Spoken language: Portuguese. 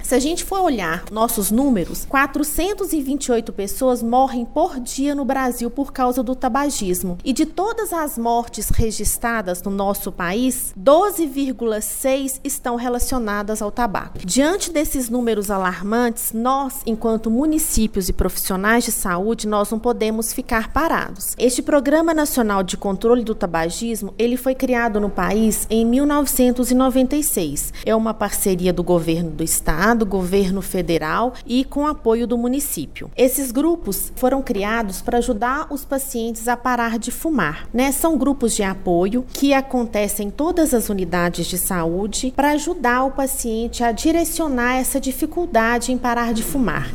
Se a gente for olhar nossos números, 428 pessoas morrem por dia no Brasil por causa do tabagismo. E de todas as mortes registradas no nosso país, 12,6 estão relacionadas ao tabaco. Diante desses números alarmantes, nós, enquanto municípios e profissionais de saúde, nós não podemos ficar parados. Este Programa Nacional de Controle do Tabagismo, ele foi criado no país em 1996. É uma parceria do governo do estado, governo federal e com apoio do município. Esses grupos foram criados para ajudar os pacientes a parar de fumar, né? São grupos de apoio que acontecem em todas as unidades de saúde para ajudar o paciente a direcionar essa dificuldade em parar de fumar.